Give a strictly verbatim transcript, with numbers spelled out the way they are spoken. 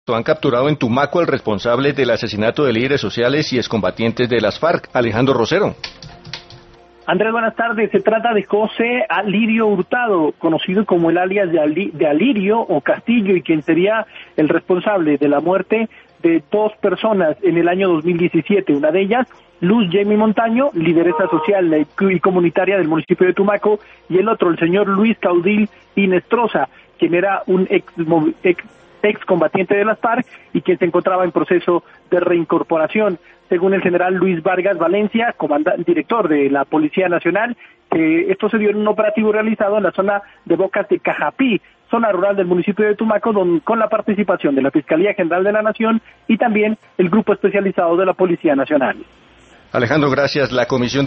Han capturado en Tumaco al responsable del asesinato de líderes sociales y excombatientes de las FARC, Alejandro Rosero. Andrés, buenas tardes. Se trata de José Alirio Hurtado, conocido como el alias de, Ali, de Alirio o Castillo, y quien sería el responsable de la muerte de dos personas en el año dos mil diecisiete. Una de ellas, Luz Jamie Montaño, lideresa social y comunitaria del municipio de Tumaco, y el otro, el señor Luis Caudil Inestrosa, quien era un ex, ex excombatiente de las FARC y quien se encontraba en proceso de reincorporación. Según el general Luis Vargas Valencia, comandante, director de la Policía Nacional, que esto se dio en un operativo realizado en la zona de Bocas de Cajapí, zona rural del municipio de Tumaco, don, con la participación de la Fiscalía General de la Nación y también el Grupo Especializado de la Policía Nacional. Alejandro, gracias. La Comisión